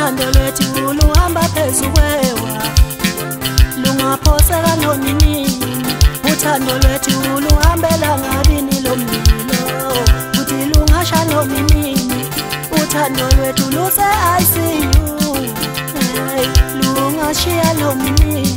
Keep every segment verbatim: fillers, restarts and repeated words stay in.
uthando lwethu luhamba phezulu kwewa lungaphoseka nonini uthando lwethu luhambela ngabini lomlilo futhi lungasha nonini uthando lwethu luse I C U hey lungashiya nonini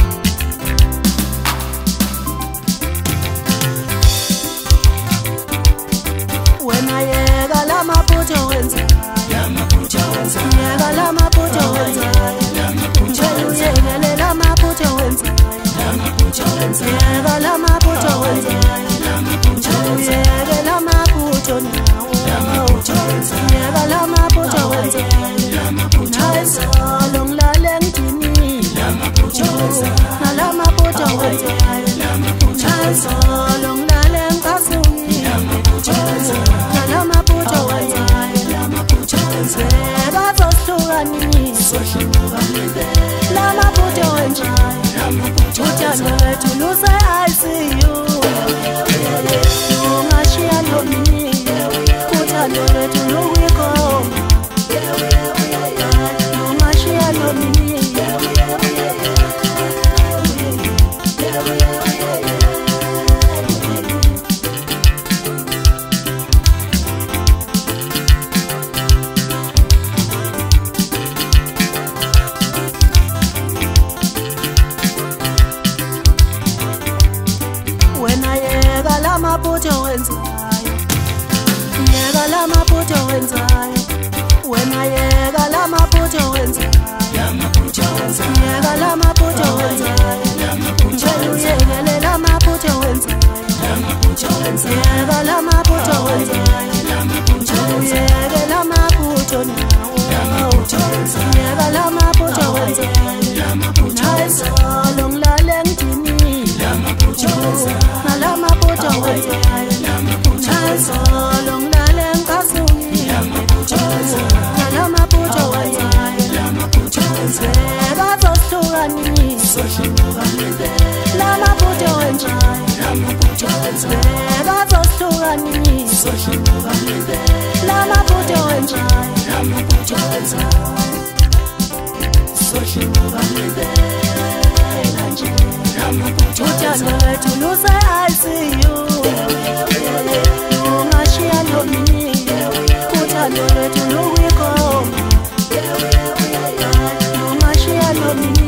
wena yeka lamaphutho wenzayo lamaphutho wenzayo yeka lamaphutho wenzayo lamaphutho wenzayo lamaphutho wenzayo lamaphutho wenzayo yeka lamaphutho wenzayo lamaphutho wenzayo yeka lamaphutho nawo lamaphutho wenzayo yeka lamaphutho wenzayo lamaphutho wenzayo ngilale ngidini lamaphutho wenzayo nalamaphutho wenzayo lamaphutho wenzayo ngilale ngikasuki lamaphutho wenzayo nalamaphutho wenzayo lamaphutho wenzayo bazosihlukanisa lamaphutho wenzayo uthando lwethu luse I C U lungashiya nonini uthando lwethu lukwikoma lungashiya nonini lamaphutho wenzayo yeka lamaphutho wenzayo wena yeka lamaphutho wenzayo lamaphutho wenzayo yeka lamaphutho wenzayo lamaphutho wenzayo yeka lamaphutho wenzayo lamaphutho wenzayo yeka lamaphutho wenzayo lamaphutho wenzayo yeka lamaphutho nawo lamaphutho wenzayo yeka lamaphutho wenzayo lamaphutho wenzayo ngilale ngidini lamaphutho wenzayo nalamaphutho wenzayo lamaphutho wenzayo ngilale ngikasuki lamaphutho wenzayo nalamaphutho wenzayo lamaphutho wenzayo bazosihlukanisa lamaphutho wenzayo lamaphutho wenzayo bazosihlukanisa lamaphutho wenzayo lamaphutho wenzayo uthando lwethu luse I C U lungashiya nonini uthando lwethu lukwikoma lungashiya nonini